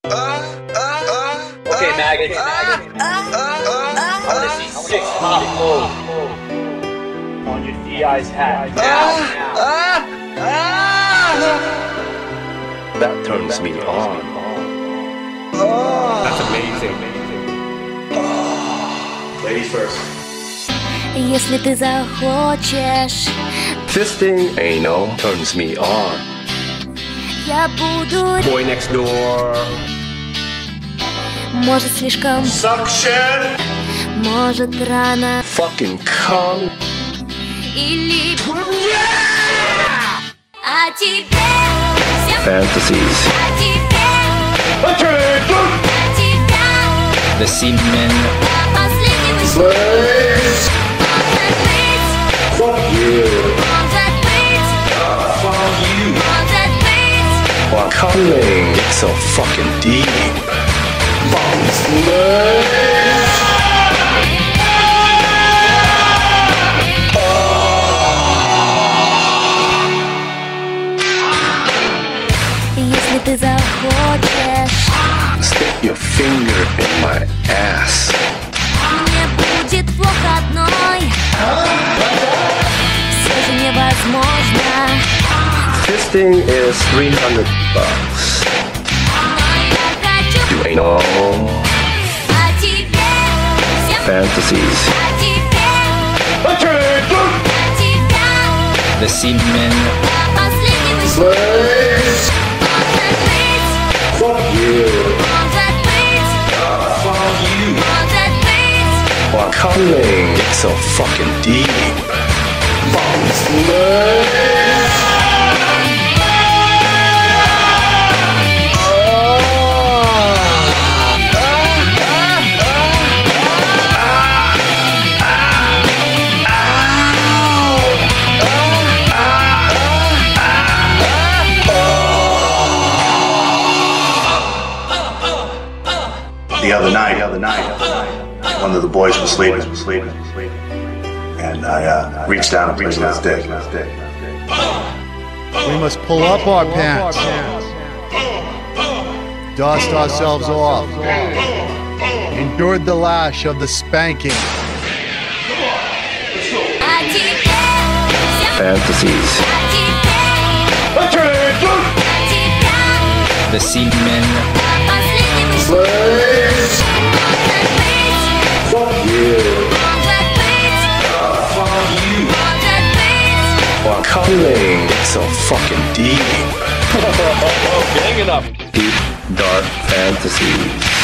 Okay, maggots. I wanna see six pop on your DI's hat. Now. That turns me on. That's amazing. Ladies first. Если ты захочешь, Fisting anal turns me on. я буду, Boy next door. может слишком, Suction. может рано, Fucking cum. или а теперь всем Fantasies. а теперь а тебя The semen. до последнего Slaves. может быть, Fuck you. может быть, может быть. While coming so fucking deep. Fucking slaves. Если ты захочешь, Stick your finger in my ass. мне будет плохо одной. Все же невозможно, Fisting is $300. но я хочу, You ain't all а теперь всем, fantasies. а теперь а тебя The semen. до последнего Slaves. может быть, Fuck you. может быть, может быть. While coming so fucking deep. Fucking slaves. The other night, one of the boys was sleeping, and I reached down and played with his dick. We must pull up our pants, dust ourselves off, endured the lash of the spanking. А теперь всем, Fantasies. а теперь тебя The semen. до последнего Slaves. может быть, Fuck you. может быть, может быть. While coming so fucking deep. Gang it up. Deep, dark fantasies.